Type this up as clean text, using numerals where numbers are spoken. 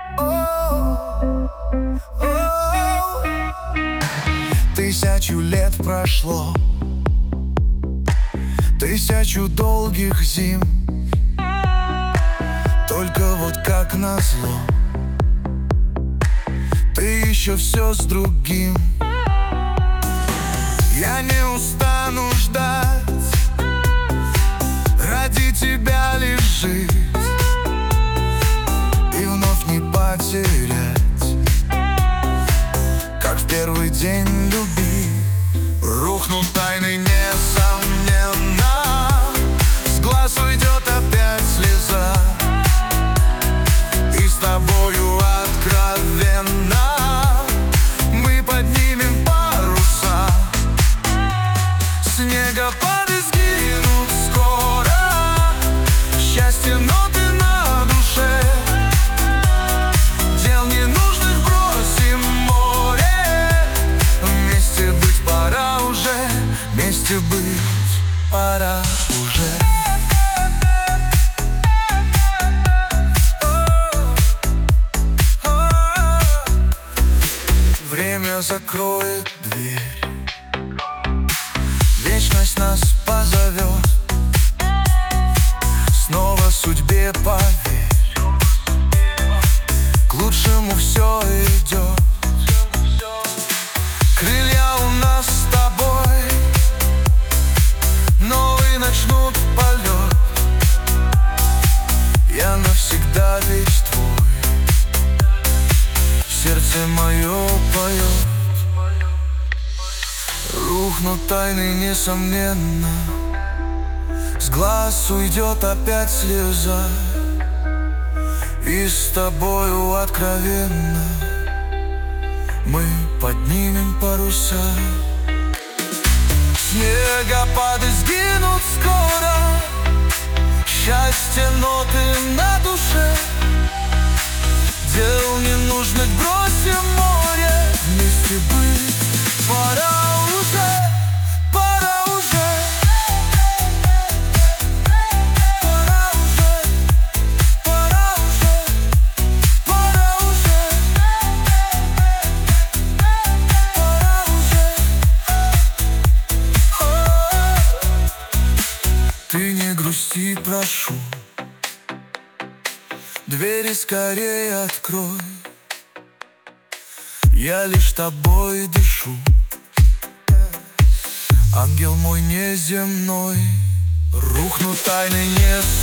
Тысячу лет прошло, тысячу долгих зим. Только вот как назло, ты еще все с другим. Я не устану ждать, ради тебя лишь жить и вновь не потерять, как в первый день любви. Рухнут тайны, несомненно, с глаз уйдет опять слеза, и с тобою откровенно мы поднимем паруса. Снегопады сгинут скоро, счастье, ноты на душе. Дел ненужных бросим море, вместе быть пора уже, вместе быть пора уже. Время закроет дверь, вечность нас позовет. Снова судьбе поверь, к лучшему все идет. Крылья у нас с тобой, новый начнут полет. Я навсегда ведь твой, сердце мое поет. Рухнут тайны, несомненно, с глаз уйдет опять слеза, и с тобою откровенно мы поднимем паруса. Снегопады сгинут скоро, счастье, ноты на душе. Дел ненужных бросим море, вместе быть пора уже, пора уже, пора уже, пора уже, пора уже, пора уже. Ты не грусти, прошу, двери скорее открой. Я лишь тобой дышу, ангел мой неземной. Рухнут тайны,